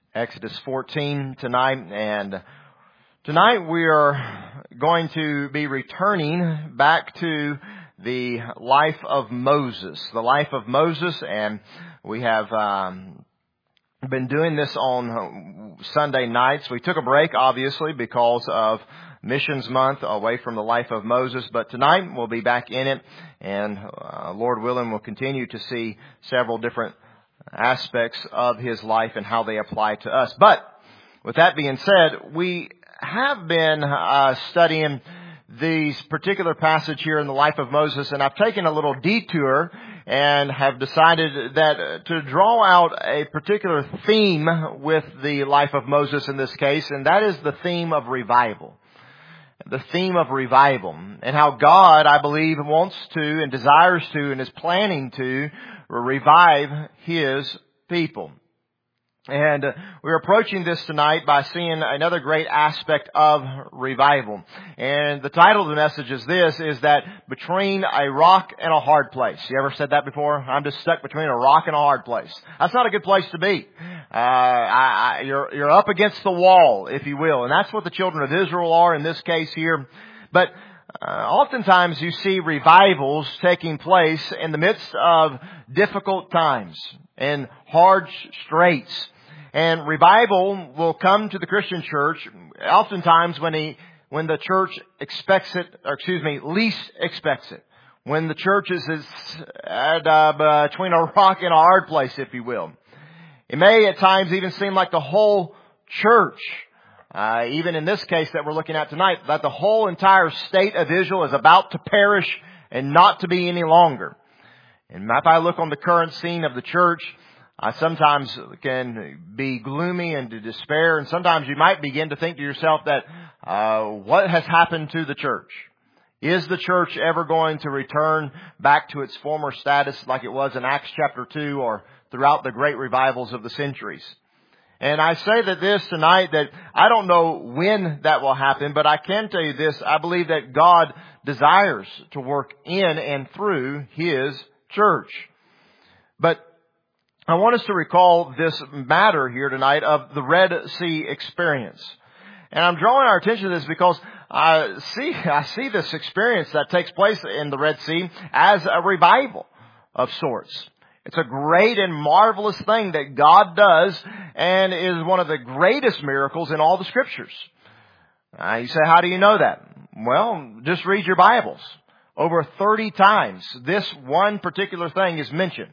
Exodus 14 tonight, and tonight we are going to be returning back to the life of Moses. And we have been doing this on Sunday nights. We took a break, obviously, because of Missions Month away from the life of Moses, but tonight we'll be back in it, and Lord willing, we'll continue to see several different aspects of his life and how they apply to us. But with that being said, we have been studying these particular passage here in the life of Moses, and I've taken a little detour and have decided that to draw out a particular theme with the life of Moses in this case, and that is the theme of revival. The theme of revival, and how God, I believe, wants to and desires to and is planning to revive His people. And we're approaching this tonight by seeing another great aspect of revival. And the title of the message is this, is that between a rock and a hard place. You ever said that before? I'm just stuck between a rock and a hard place. That's not a good place to be. You're up against the wall, if you will. And that's what the children of Israel are in this case here. But oftentimes you see revivals taking place in the midst of difficult times and hard straits. And revival will come to the Christian church oftentimes when the church expects it, least expects it. When the church is between a rock and a hard place, if you will. It may at times even seem like the whole church, even in this case that we're looking at tonight, that the whole entire state of Israel is about to perish and not to be any longer. And if I look on the current scene of the church, I sometimes can be gloomy and to despair, and sometimes you might begin to think to yourself that, what has happened to the church? Is the church ever going to return back to its former status like it was in Acts chapter 2 or throughout the great revivals of the centuries? And I say that this tonight, that I don't know when that will happen, but I can tell you this, I believe that God desires to work in and through His church. But I want us to recall this matter here tonight of the Red Sea experience. And I'm drawing our attention to this because I see this experience that takes place in the Red Sea as a revival of sorts. It's a great and marvelous thing that God does and is one of the greatest miracles in all the Scriptures. You say, how do you know that? Well, just read your Bibles. Over 30 times this one particular thing is mentioned.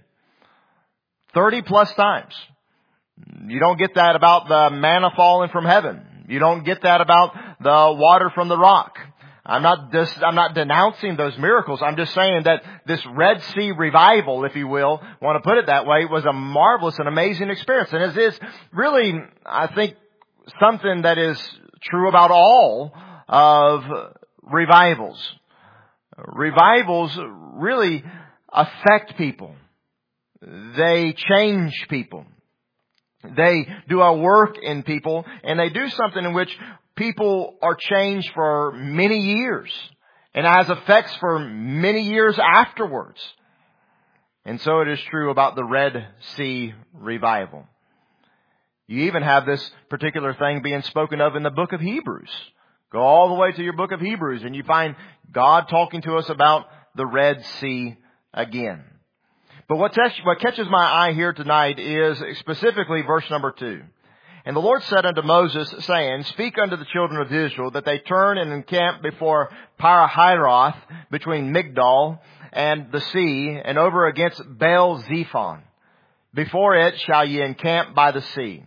30 plus times. You don't get that about the manna falling from heaven. You don't get that about the water from the rock. I'm not denouncing those miracles. I'm just saying that this Red Sea revival, if you will, want to put it that way, was a marvelous and amazing experience. And it is really, I think, something that is true about all of revivals. Revivals really affect people. They change people. They do a work in people, and they do something in which people are changed for many years and has effects for many years afterwards. And so it is true about the Red Sea revival. You even have this particular thing being spoken of in the book of Hebrews. Go all the way to your book of Hebrews and you find God talking to us about the Red Sea again. But what catches my eye here tonight is specifically verse number 2. And the Lord said unto Moses, saying, Speak unto the children of Israel, that they turn and encamp before Pi-hahiroth, between Migdol and the sea, and over against Baal-zephon. Before it shall ye encamp by the sea.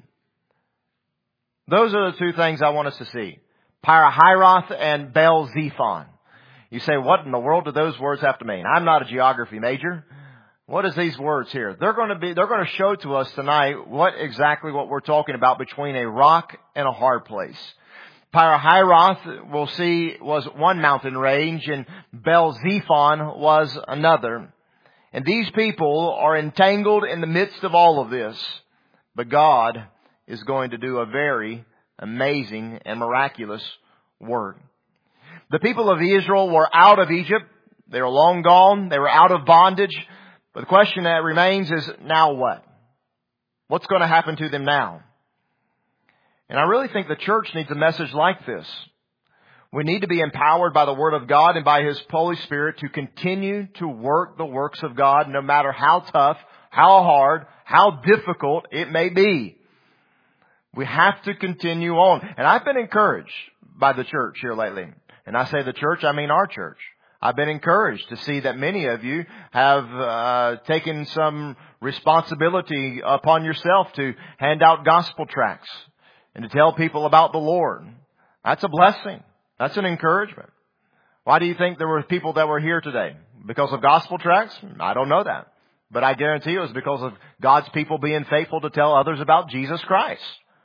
Those are the two things I want us to see. Pi-hahiroth and Baal-zephon. You say, what in the world do those words have to mean? I'm not a geography major. What is these words here? They're going to show to us tonight what we're talking about between a rock and a hard place. Pi-hahiroth, we'll see, was one mountain range, and Baal-zephon was another. And these people are entangled in the midst of all of this. But God is going to do a very amazing and miraculous work. The people of Israel were out of Egypt. They were long gone. They were out of bondage. But the question that remains is, now what? What's going to happen to them now? And I really think the church needs a message like this. We need to be empowered by the Word of God and by His Holy Spirit to continue to work the works of God no matter how tough, how hard, how difficult it may be. We have to continue on. And I've been encouraged by the church here lately. And I say the church, I mean our church. I've been encouraged to see that many of you have taken some responsibility upon yourself to hand out gospel tracts and to tell people about the Lord. That's a blessing. That's an encouragement. Why do you think there were people that were here today? Because of gospel tracts? I don't know that. But I guarantee it was because of God's people being faithful to tell others about Jesus Christ.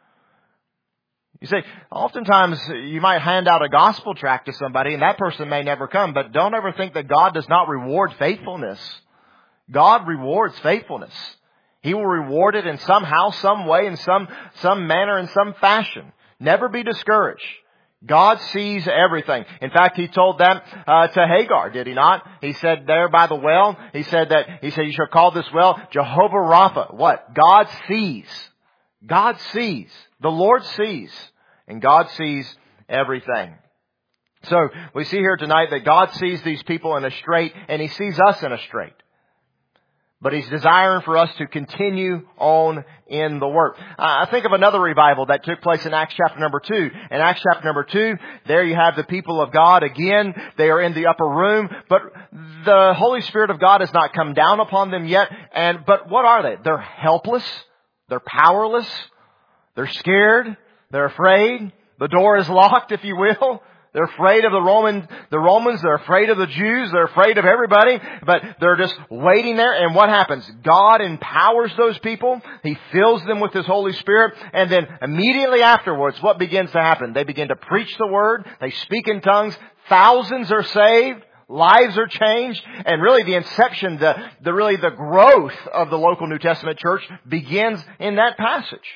You see, oftentimes you might hand out a gospel tract to somebody and that person may never come, but don't ever think that God does not reward faithfulness. God rewards faithfulness. He will reward it in somehow, some way, in some manner, in some fashion. Never be discouraged. God sees everything. In fact, He told that to Hagar, did He not? He said there by the well, He said you shall call this well Jehovah Rapha. What? God sees. God sees. The Lord sees. And God sees everything. So we see here tonight that God sees these people in a strait and He sees us in a strait. But He's desiring for us to continue on in the work. I think of another revival that took place in Acts chapter number 2. In Acts chapter number 2, there you have the people of God again. They are in the upper room, but the Holy Spirit of God has not come down upon them yet. But what are they? They're helpless. They're powerless. They're scared. They're afraid. The door is locked, if you will. They're afraid of the Romans. They're afraid of the Jews. They're afraid of everybody. But they're just waiting there. And what happens? God empowers those people. He fills them with His Holy Spirit. And then immediately afterwards, what begins to happen? They begin to preach the Word. They speak in tongues. Thousands are saved. Lives are changed. And really the inception, the growth of the local New Testament church begins in that passage.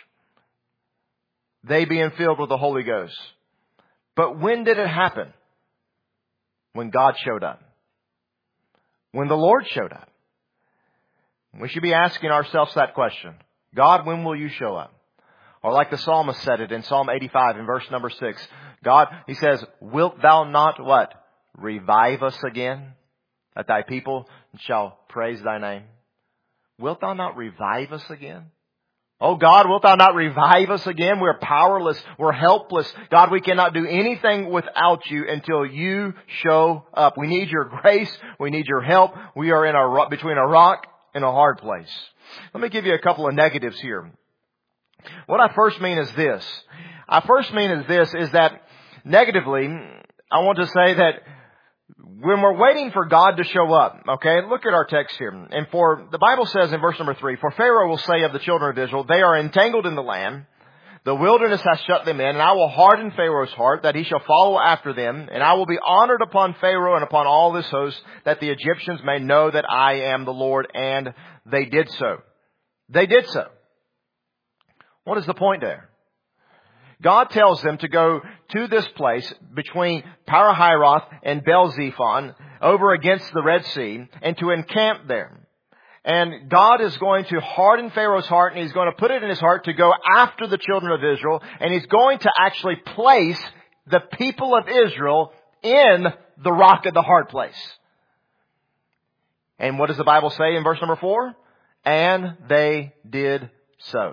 They being filled with the Holy Ghost. But when did it happen? When God showed up. When the Lord showed up. We should be asking ourselves that question. God, when will you show up? Or like the psalmist said it in Psalm 85 in verse number 6. God, he says, wilt thou not what? Revive us again, that thy people shall praise thy name. Wilt thou not revive us again? Oh God, wilt thou not revive us again? We're powerless. We're helpless. God, we cannot do anything without you until you show up. We need your grace. We need your help. We are between a rock and a hard place. Let me give you a couple of negatives here. What I first mean is this. Is that negatively, I want to say that when we're waiting for God to show up, okay, look at our text here. And the Bible says in verse number 3, for Pharaoh will say of the children of Israel, they are entangled in the land. The wilderness has shut them in, and I will harden Pharaoh's heart, that he shall follow after them. And I will be honored upon Pharaoh and upon all this host, that the Egyptians may know that I am the Lord. And they did so. They did so. What is the point there? God tells them to go to this place between Parahiroth and Baal-zephon over against the Red Sea and to encamp there. And God is going to harden Pharaoh's heart and He's going to put it in his heart to go after the children of Israel. And He's going to actually place the people of Israel in the rock of the hard place. And what does the Bible say in verse number 4? And they did so.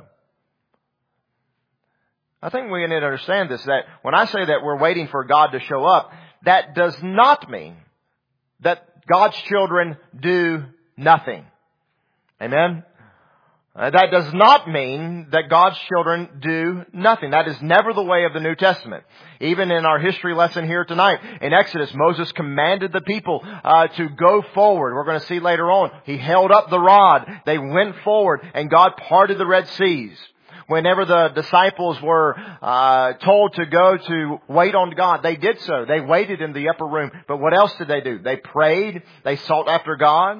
I think we need to understand this, that when I say that we're waiting for God to show up, that does not mean that God's children do nothing. Amen? That does not mean that God's children do nothing. That is never the way of the New Testament. Even in our history lesson here tonight, in Exodus, Moses commanded the people to go forward. We're going to see later on. He held up the rod. They went forward, and God parted the Red Seas. Whenever the disciples were told to go to wait on God, they did so. They waited in the upper room. But what else did they do? They prayed. They sought after God.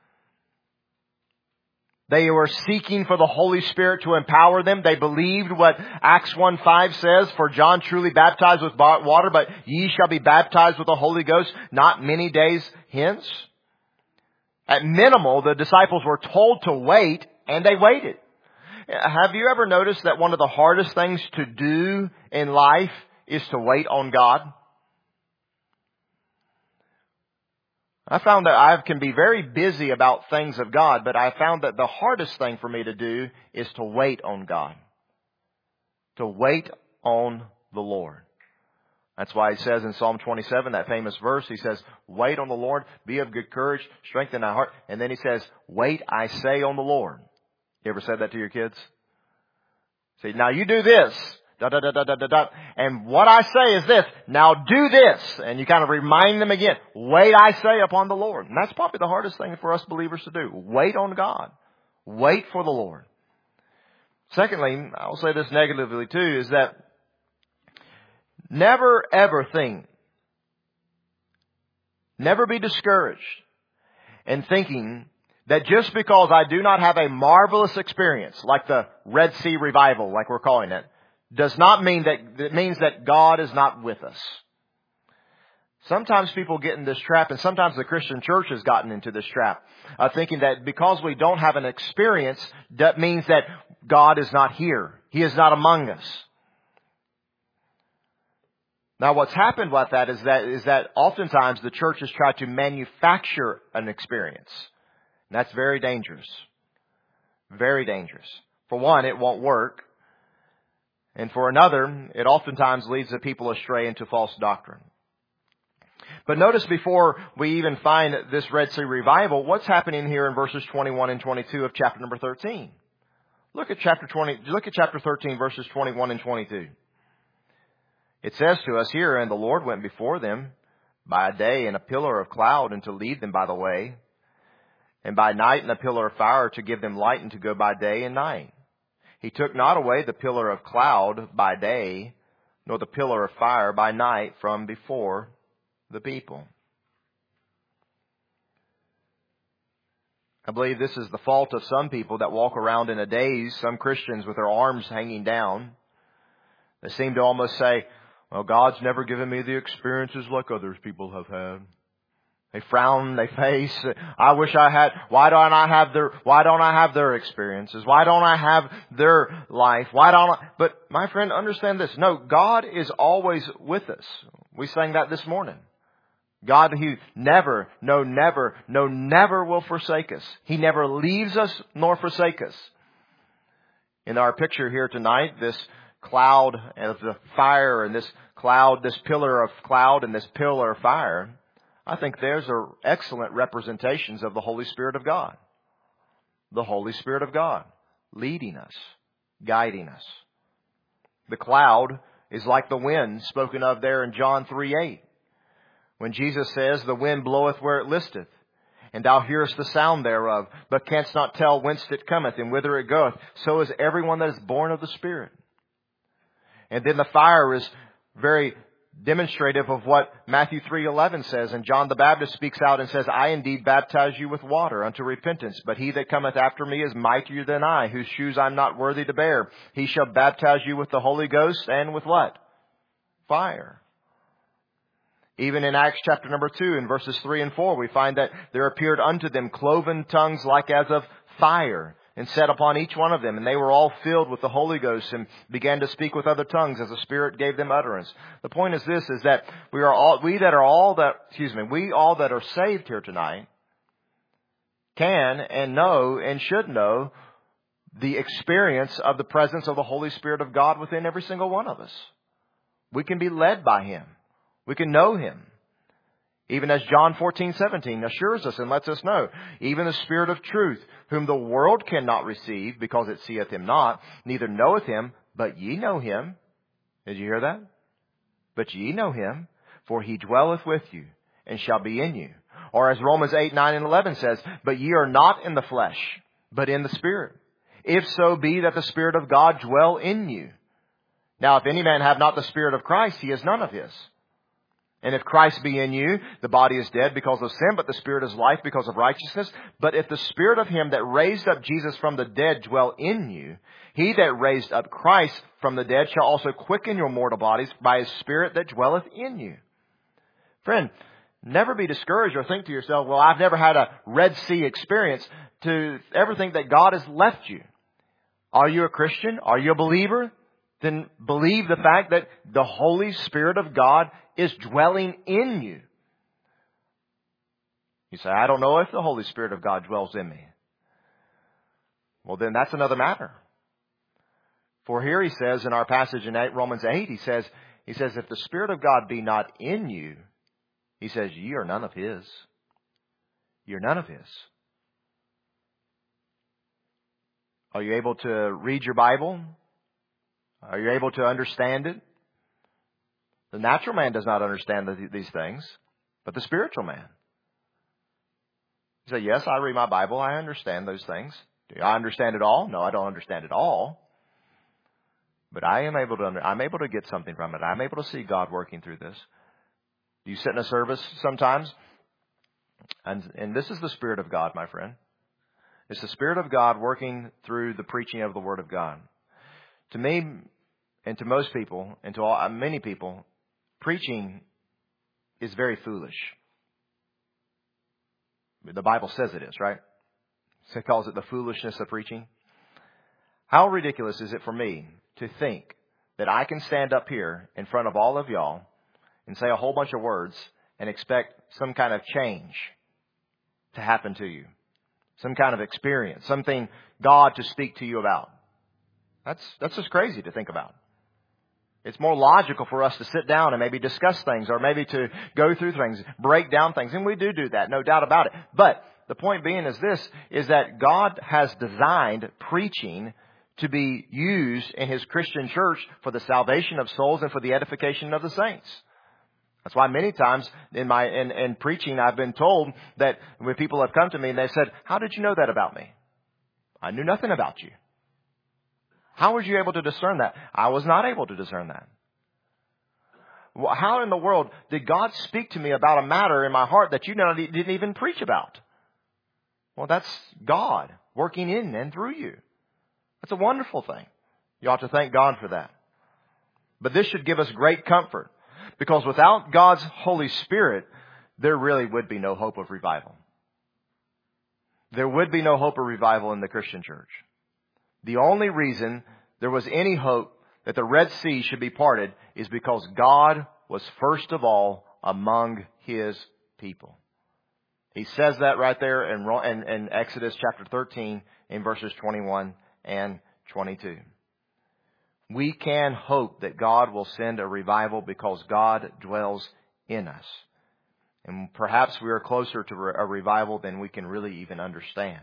They were seeking for the Holy Spirit to empower them. They believed what Acts 1:5 says, for John truly baptized with water, but ye shall be baptized with the Holy Ghost not many days hence. At minimal, the disciples were told to wait, and they waited. Have you ever noticed that one of the hardest things to do in life is to wait on God? I found that I can be very busy about things of God, but I found that the hardest thing for me to do is to wait on God. To wait on the Lord. That's why he says in Psalm 27, that famous verse, he says, wait on the Lord, be of good courage, strengthen thy heart. And then he says, wait, I say, on the Lord. You ever said that to your kids? Say, now you do this. Da, da, da, da, da, da, da. And what I say is this. Now do this. And you kind of remind them again. Wait, I say, upon the Lord. And that's probably the hardest thing for us believers to do. Wait on God. Wait for the Lord. Secondly, I'll say this negatively too, is that never ever think, never be discouraged in thinking that just because I do not have a marvelous experience, like the Red Sea revival, like we're calling it, does not mean that it means that God is not with us. Sometimes people get in this trap, and sometimes the Christian church has gotten into this trap of thinking that because we don't have an experience, that means that God is not here. He is not among us. Now what's happened with that is that oftentimes the church has tried to manufacture an experience. And that's very dangerous. Very dangerous. For one, it won't work. And for another, it oftentimes leads the people astray into false doctrine. But notice before we even find this Red Sea revival, what's happening here in verses 21 and 22 of chapter number 13. Look at chapter 13, verses 21 and 22. It says to us here, and the Lord went before them by day in a pillar of cloud and to lead them by the way, and by night in a pillar of fire to give them light and to go by day and night. He took not away the pillar of cloud by day, nor the pillar of fire by night from before the people. I believe this is the fault of some people that walk around in a daze, some Christians with their arms hanging down. They seem to almost say, well, God's never given me the experiences like others people have had. They frown, they face. I wish I had. Why don't I have their experiences? Why don't I have their life? But my friend, understand this. No, God is always with us. We sang that this morning. God, He never will forsake us. He never leaves us nor forsake us. In our picture here tonight, this cloud of the fire and this pillar of cloud and this pillar of fire, I think those are excellent representations of the Holy Spirit of God. The Holy Spirit of God leading us, guiding us. The cloud is like the wind spoken of there in John 3:8. When Jesus says, the wind bloweth where it listeth, and thou hearest the sound thereof, but canst not tell whence it cometh and whither it goeth. So is everyone that is born of the Spirit. And then the fire is very demonstrative of what Matthew 3:11 says. And John the Baptist speaks out and says, I indeed baptize you with water unto repentance, but he that cometh after me is mightier than I, whose shoes I am not worthy to bear. He shall baptize you with the Holy Ghost and with what? Fire. Even in Acts chapter number 2 in verses 3 and 4, we find that there appeared unto them cloven tongues like as of fire, and set upon each one of them. And they were all filled with the Holy Ghost and began to speak with other tongues as the Spirit gave them utterance. The point is this, is that we all that are saved here tonight can and know and should know the experience of the presence of the Holy Spirit of God within every single one of us. We can be led by Him. We can know Him. Even as John 14:17 assures us and lets us know, even the Spirit of truth, whom the world cannot receive, because it seeth Him not, neither knoweth Him, but ye know Him. Did you hear that? But ye know Him, for He dwelleth with you, and shall be in you. Or as Romans 8:9 and 11 says, but ye are not in the flesh, but in the Spirit. If so be that the Spirit of God dwell in you. Now if any man have not the Spirit of Christ, he is none of His. And if Christ be in you, the body is dead because of sin, but the Spirit is life because of righteousness. But if the Spirit of Him that raised up Jesus from the dead dwell in you, He that raised up Christ from the dead shall also quicken your mortal bodies by His Spirit that dwelleth in you. Friend, never be discouraged or think to yourself, well, I've never had a Red Sea experience, to ever think that God has left you. Are you a Christian? Are you a believer? Then believe the fact that the Holy Spirit of God is dwelling in you. You say, I don't know if the Holy Spirit of God dwells in me. Well, then that's another matter. For here he says in our passage in Romans 8, he says, if the Spirit of God be not in you, he says, ye are none of His. You're none of His. Are you able to read your Bible? Are you able to understand it? The natural man does not understand these things, but the spiritual man. You say, yes, I read my Bible. I understand those things. Do I understand it all? No, I don't understand it all. But I'm able to get something from it. I'm able to see God working through this. Do you sit in a service sometimes? And this is the Spirit of God, my friend. It's the Spirit of God working through the preaching of the Word of God. To me, and to most people, and to many people, preaching is very foolish. The Bible says it is, right? It calls it the foolishness of preaching. How ridiculous is it for me to think that I can stand up here in front of all of y'all and say a whole bunch of words and expect some kind of change to happen to you. Some kind of experience, something God to speak to you about. That's just crazy to think about. It's more logical for us to sit down and maybe discuss things or maybe to go through things, break down things. And we do that, no doubt about it. But the point being is that God has designed preaching to be used in His Christian church for the salvation of souls and for the edification of the saints. That's why many times in preaching I've been told that when people have come to me and they've said, how did you know that about me? I knew nothing about you. How were you able to discern that? I was not able to discern that. Well, how in the world did God speak to me about a matter in my heart that you didn't even preach about? Well, that's God working in and through you. That's a wonderful thing. You ought to thank God for that. But this should give us great comfort, because without God's Holy Spirit, there really would be no hope of revival. There would be no hope of revival in the Christian church. The only reason there was any hope that the Red Sea should be parted is because God was first of all among His people. He says that right there in Exodus chapter 13 in verses 21 and 22. We can hope that God will send a revival because God dwells in us. And perhaps we are closer to a revival than we can really even understand.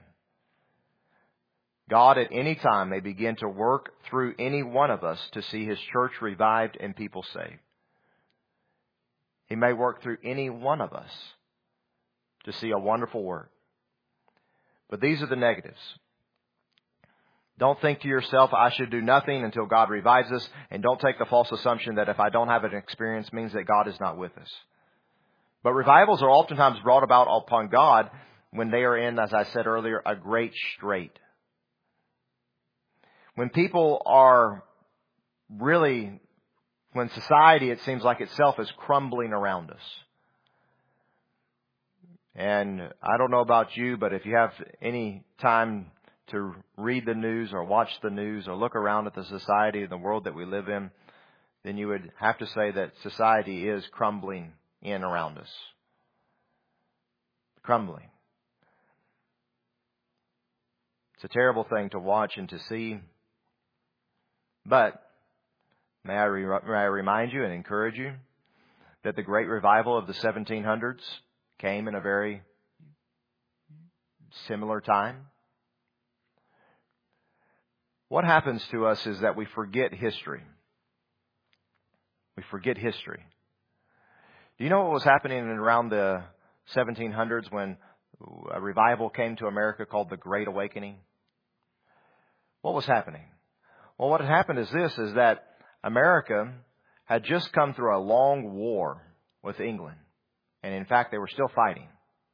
God at any time may begin to work through any one of us to see His church revived and people saved. He may work through any one of us to see a wonderful work. But these are the negatives. Don't think to yourself, I should do nothing until God revives us. And don't take the false assumption that if I don't have an experience means that God is not with us. But revivals are oftentimes brought about upon God when they are in, as I said earlier, a great strait. When people are really, when society, it seems like itself is crumbling around us. And I don't know about you, but if you have any time to read the news or watch the news or look around at the society and the world that we live in, then you would have to say that society is crumbling in around us. Crumbling. It's a terrible thing to watch and to see. But may I remind you and encourage you that the great revival of the 1700s came in a very similar time. What happens to us is that we forget history. We forget history. Do you know what was happening around the 1700s when a revival came to America called the Great Awakening? What was happening? Well, what had happened is that America had just come through a long war with England. And in fact, they were still fighting.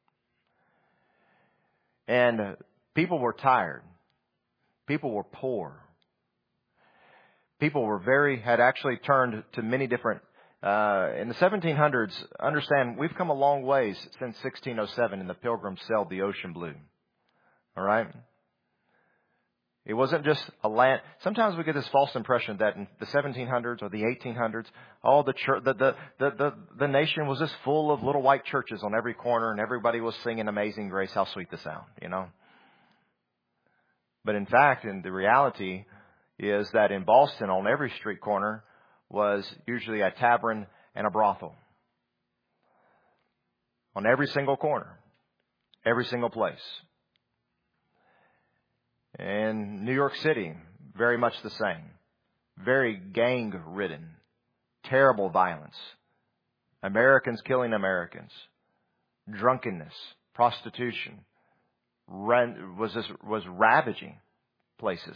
And people were tired. People were poor. People had actually turned to many different, in the 1700s, understand, we've come a long ways since 1607 and the Pilgrims sailed the ocean blue. All right? It wasn't just a land. Sometimes we get this false impression that in the 1700s or the 1800s, all the church, the nation was just full of little white churches on every corner, and everybody was singing "Amazing Grace, how sweet the sound," you know. But in fact, the reality is that in Boston, on every street corner was usually a tavern and a brothel. On every single corner, every single place. In New York City, very much the same. Very gang-ridden. Terrible violence. Americans killing Americans. Drunkenness. Prostitution. Was ravaging places.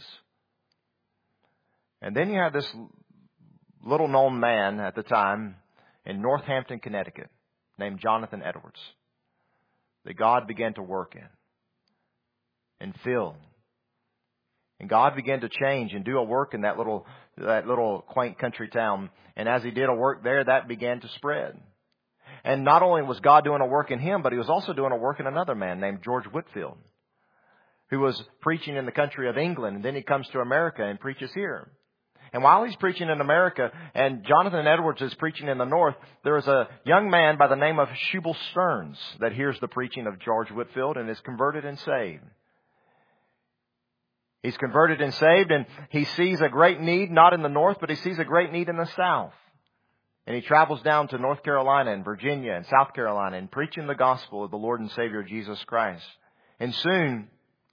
And then you have this little-known man at the time in Northampton, Connecticut, named Jonathan Edwards, that God began to work in and fill. And God began to change and do a work in that little quaint country town. And as He did a work there, that began to spread. And not only was God doing a work in him, but He was also doing a work in another man named George Whitefield, who was preaching in the country of England. And then he comes to America and preaches here. And while he's preaching in America and Jonathan Edwards is preaching in the North, there is a young man by the name of Shubal Stearns that hears the preaching of George Whitefield and is converted and saved. He's converted and saved, and he sees a great need, not in the North, but he sees a great need in the South. And he travels down to North Carolina and Virginia and South Carolina and preaching the gospel of the Lord and Savior Jesus Christ. And soon,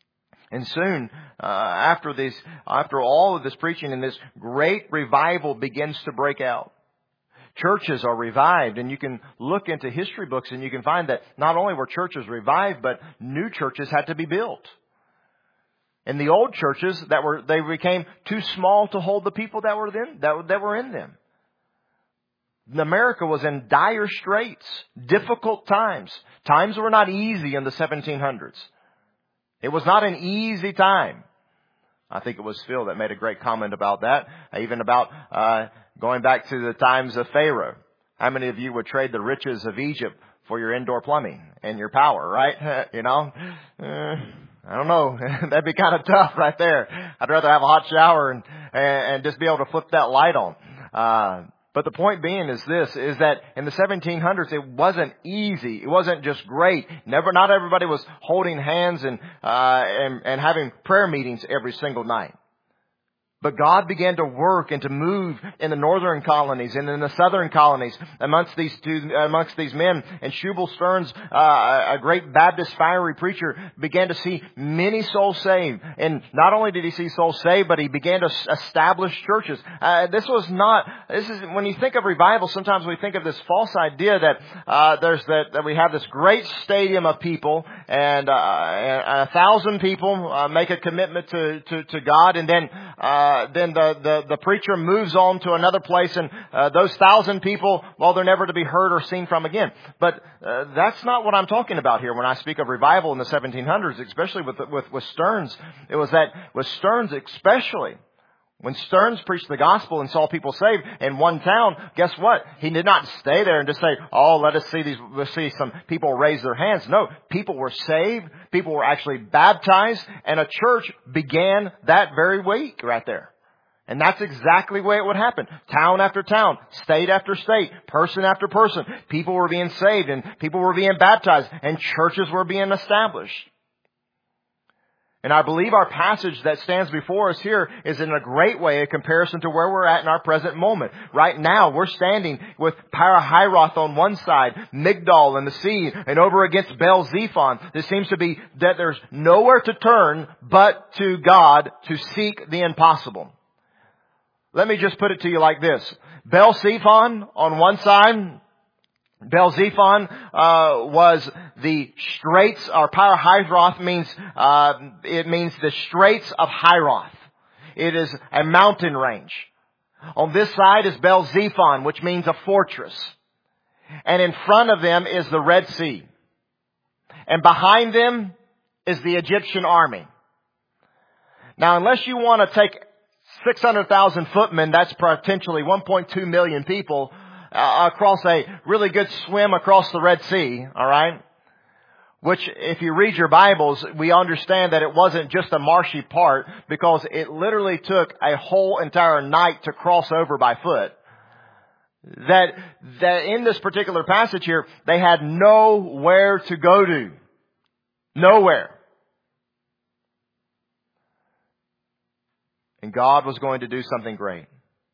after all of this preaching, and this great revival begins to break out. Churches are revived, and you can look into history books and you can find that not only were churches revived, but new churches had to be built. And the old churches they became too small to hold the people that were in them. America was in dire straits, difficult times. Times were not easy in the 1700s. It was not an easy time. I think it was Phil that made a great comment about that, even about going back to the times of Pharaoh. How many of you would trade the riches of Egypt for your indoor plumbing and your power, right? You know, I don't know. That'd be kind of tough right there. I'd rather have a hot shower and just be able to flip that light on. But the point being is that in the 1700s, it wasn't easy. It wasn't just great. Not everybody was holding hands and having prayer meetings every single night. But God began to work and to move in the northern colonies and in the southern colonies amongst these men. And Shubal Stearns, a great Baptist fiery preacher, began to see many souls saved. And not only did he see souls saved, but he began to establish churches. When you think of revival, sometimes we think of this false idea that we have this great stadium of people and 1,000 people make a commitment to God, and then the preacher moves on to another place, and those 1,000 people, well, they're never to be heard or seen from again. But that's not what I'm talking about here when I speak of revival in the 1700s, especially with Stearns. It was that with Stearns especially, when Stearns preached the gospel and saw people saved in one town, guess what? He did not stay there and just say, "Oh, let's see some people raise their hands." No, people were saved. People were actually baptized, and a church began that very week right there. And that's exactly the way it would happen. Town after town, state after state, person after person. People were being saved and people were being baptized and churches were being established. And I believe our passage that stands before us here is in a great way a comparison to where we're at in our present moment. Right now, we're standing with Pi-hahiroth on one side, Migdol and the sea, and over against Baal-zephon. It seems to be that there's nowhere to turn but to God to seek the impossible. Let me just put it to you like this. Baal-zephon on one side. Baal-zephon was the straits, or Pi-hahiroth means the straits of Hiroth. It is a mountain range. On this side is Baal-zephon, which means a fortress. And in front of them is the Red Sea. And behind them is the Egyptian army. Now, unless you want to take 600,000 footmen, that's potentially 1.2 million people, across a really good swim across the Red Sea, all right? Which, if you read your Bibles, we understand that it wasn't just a marshy part, because it literally took a whole entire night to cross over by foot. That in this particular passage here, they had nowhere to go to. Nowhere. And God was going to do something great.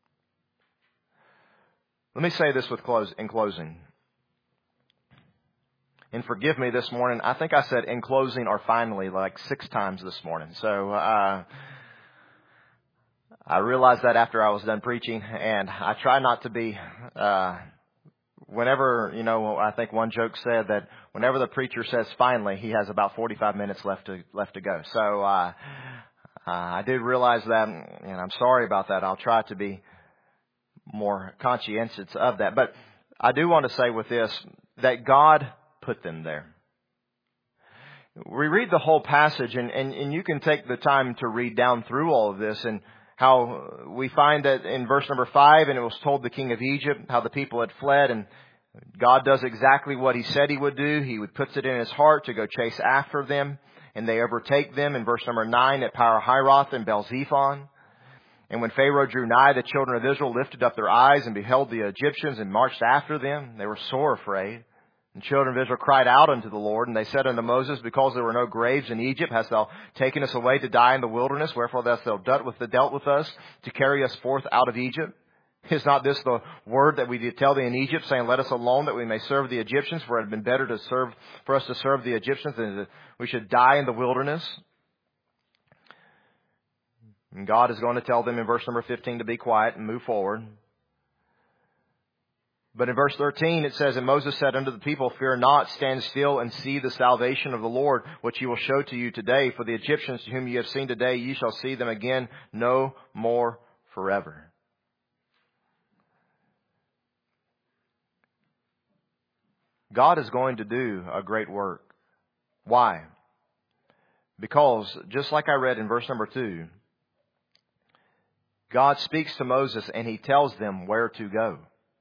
Let me say this in closing. And forgive me this morning. I think I said in closing or finally like 6 times this morning. So, I realized that after I was done preaching, and I try not to be, whenever, I think one joke said that whenever the preacher says finally, he has about 45 minutes left to go. So, I did realize that, and I'm sorry about that. I'll try to be more conscientious of that. But I do want to say with this, that God put them there. We read the whole passage, and you can take the time to read down through all of this, and how we find that in verse number 5, and it was told the king of Egypt how the people had fled, and God does exactly what He said He would do. He would puts it in His heart to go chase after them, and they overtake them in verse number 9 at Pi-hahiroth and Baal-zephon. And when Pharaoh drew nigh, the children of Israel lifted up their eyes and beheld the Egyptians and marched after them. They were sore afraid. And the children of Israel cried out unto the Lord, and they said unto Moses, because there were no graves in Egypt, hast thou taken us away to die in the wilderness? Wherefore hast thou dealt with us to carry us forth out of Egypt? Is not this the word that we did tell thee in Egypt, saying, let us alone that we may serve the Egyptians? For it had been better for us to serve the Egyptians than that we should die in the wilderness. And God is going to tell them in verse number 15 to be quiet and move forward. But in verse 13 it says, and Moses said unto the people, fear not, stand still and see the salvation of the Lord, which He will show to you today. For the Egyptians whom ye have seen today, ye shall see them again no more forever. God is going to do a great work. Why? Because, just like I read in verse number 2, God speaks to Moses and He tells them where to go.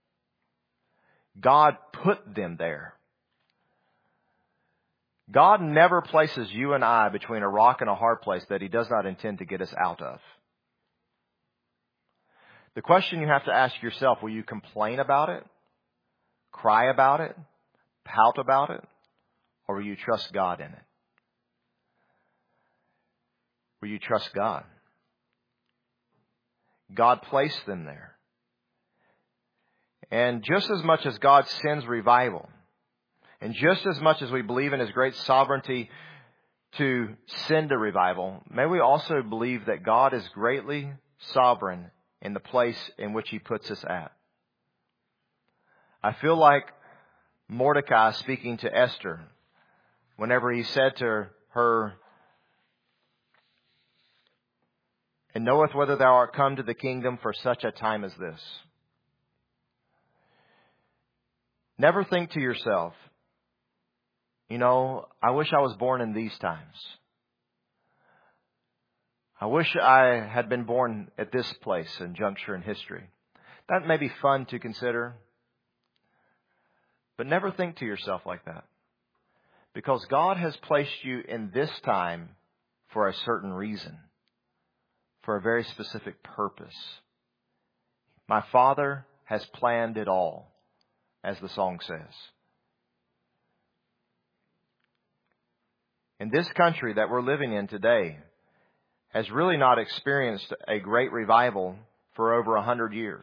God put them there. God never places you and I between a rock and a hard place that He does not intend to get us out of. The question you have to ask yourself, will you complain about it? Cry about it? Pout about it? Or will you trust God in it? Will you trust God? God placed them there. And just as much as God sends revival, and just as much as we believe in His great sovereignty to send a revival, may we also believe that God is greatly sovereign in the place in which He puts us at. I feel like Mordecai speaking to Esther whenever he said to her, and knoweth whether thou art come to the kingdom for such a time as this. Never think to yourself, I wish I was born in these times. I wish I had been born at this place and juncture in history. That may be fun to consider. But never think to yourself like that. Because God has placed you in this time for a certain reason. For a very specific purpose. My Father has planned it all, as the song says. And this country that we're living in today has really not experienced a great revival for over 100 years.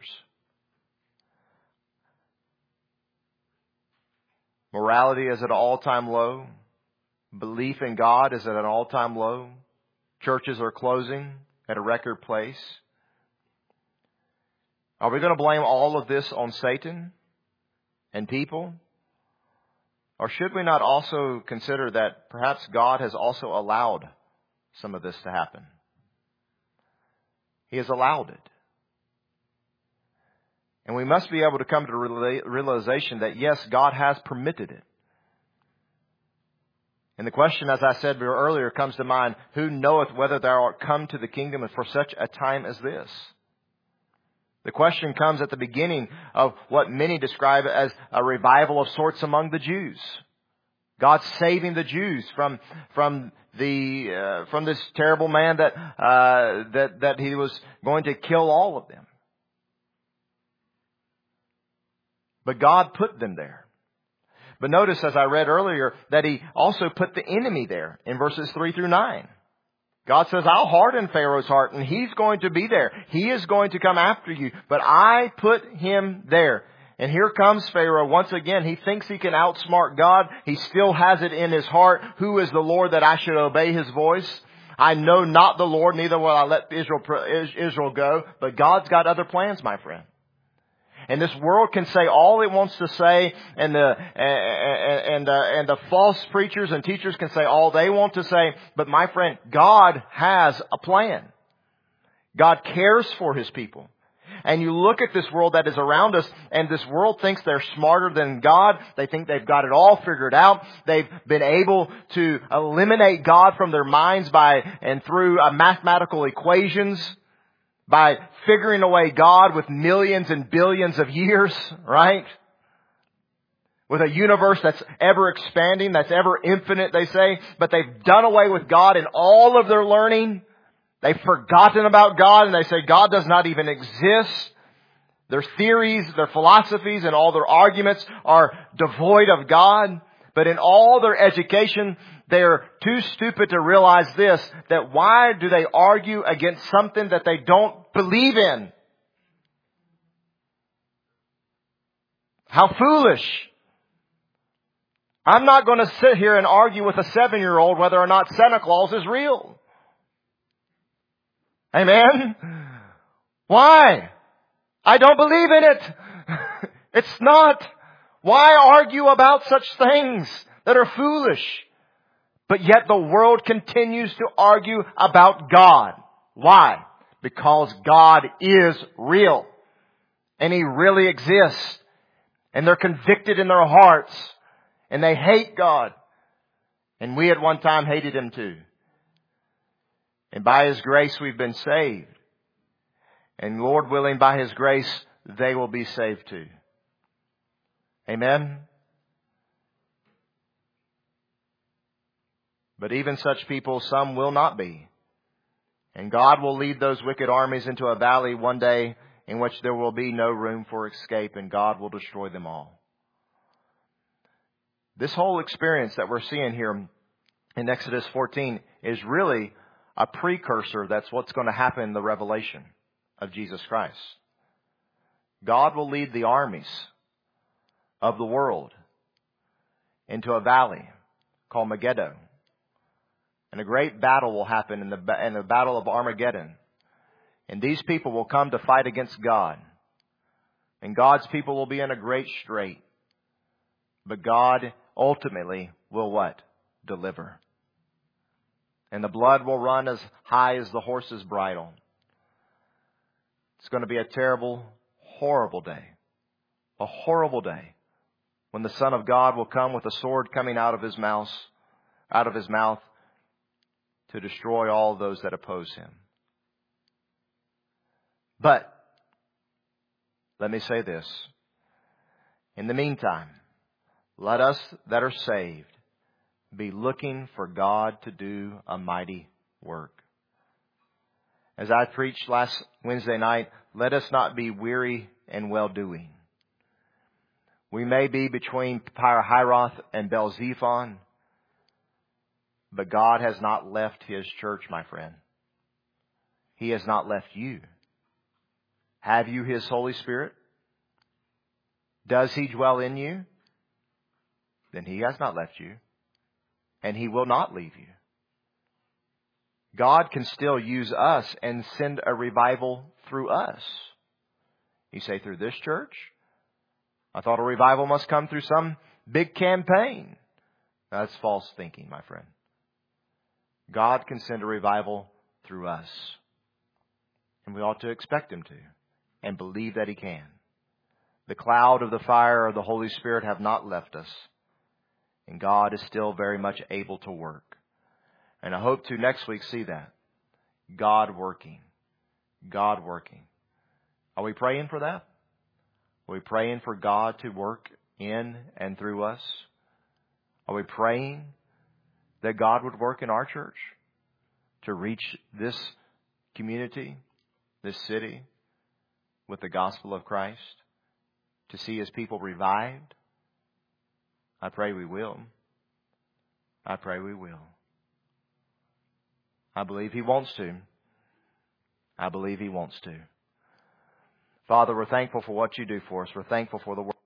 Morality is at an all-time low. Belief in God is at an all-time low. Churches are closing at a record pace. Are we going to blame all of this on Satan and people? Or should we not also consider that perhaps God has also allowed some of this to happen? He has allowed it. And we must be able to come to the realization that yes, God has permitted it. And the question, as I said earlier, comes to mind, who knoweth whether thou art come to the kingdom for such a time as this? The question comes at the beginning of what many describe as a revival of sorts among the Jews. God's saving the Jews from this terrible man that he was going to kill all of them. But God put them there. But notice, as I read earlier, that He also put the enemy there in verses 3 through 9. God says, I'll harden Pharaoh's heart, and he's going to be there. He is going to come after you, but I put him there. And here comes Pharaoh once again. He thinks he can outsmart God. He still has it in his heart. Who is the Lord that I should obey His voice? I know not the Lord, neither will I let Israel go. But God's got other plans, my friend. And this world can say all it wants to say, and the false preachers and teachers can say all they want to say. But my friend, God has a plan. God cares for His people. And you look at this world that is around us, and this world thinks they're smarter than God. They think they've got it all figured out. They've been able to eliminate God from their minds through mathematical equations, by figuring away God with millions and billions of years, right? With a universe that's ever expanding, that's ever infinite, they say. But they've done away with God in all of their learning. They've forgotten about God, and they say God does not even exist. Their theories, their philosophies, and all their arguments are devoid of God. But in all their education, they're too stupid to realize this, that why do they argue against something that they don't believe in? How foolish. I'm not going to sit here and argue with a 7-year-old whether or not Santa Claus is real. Amen? Why? I don't believe in it. It's not. Why argue about such things that are foolish? But yet the world continues to argue about God. Why? Because God is real. And He really exists. And they're convicted in their hearts. And they hate God. And we at one time hated Him too. And by His grace we've been saved. And Lord willing, by His grace, they will be saved too. Amen? But even such people, some will not be. And God will lead those wicked armies into a valley one day in which there will be no room for escape, and God will destroy them all. This whole experience that we're seeing here in Exodus 14 is really a precursor. That's what's going to happen in the revelation of Jesus Christ. God will lead the armies of the world into a valley called Megiddo. And a great battle will happen in the battle of Armageddon. And these people will come to fight against God. And God's people will be in a great strait. But God ultimately will what? Deliver. And the blood will run as high as the horse's bridle. It's going to be a terrible, horrible day. A horrible day. When the Son of God will come with a sword coming out of His mouth to destroy all those that oppose Him. But, let me say this. In the meantime, let us that are saved be looking for God to do a mighty work. As I preached last Wednesday night, let us not be weary in well-doing. We may be between Pi-hahiroth and Baal-zephon, but God has not left His church, my friend. He has not left you. Have you His Holy Spirit? Does He dwell in you? Then He has not left you. And He will not leave you. God can still use us and send a revival through us. You say, through this church? I thought a revival must come through some big campaign. That's false thinking, my friend. God can send a revival through us. And we ought to expect Him to. And believe that He can. The cloud of the fire of the Holy Spirit have not left us. And God is still very much able to work. And I hope to next week see that. God working. God working. Are we praying for that? Are we praying for God to work in and through us? Are we praying that God would work in our church to reach this community, this city, with the gospel of Christ, to see His people revived? I pray we will. I pray we will. I believe He wants to. I believe He wants to. Father, we're thankful for what You do for us. We're thankful for the work